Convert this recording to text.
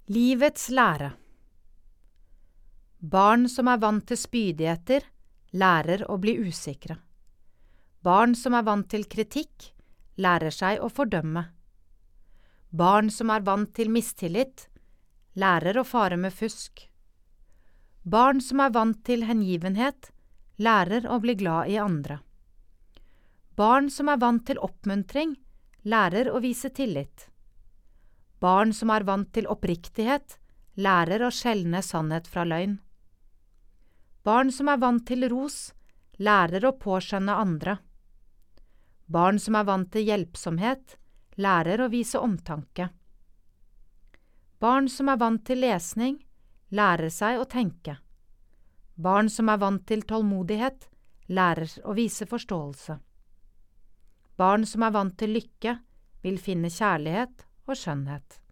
Livets lære. Barn som er vant til spydigheter, lærer å bli usikre. Barn som er vant til kritikk, lærer seg å fordømme. Barn som er vant til mistillit, lærer å fare med fusk. Barn som er vant til hengivenhet, lærer å bli glad i andre. Barn som er vant til oppmuntring, lærer å vise tillit. Barn som er vant til oppriktighet, lærer å skjelne sannhet fra løgn. Barn som er vant til ros, lærer å påskjønne andre. Barn som er vant til hjelpsomhet, lærer å vise omtanke. Barn som er vant til lesning, lærer seg å tenke. Barn som er vant til tålmodighet, lærer å vise forståelse. Barn som er vant til lykke, vil finne kjærlighet og skjønnhet.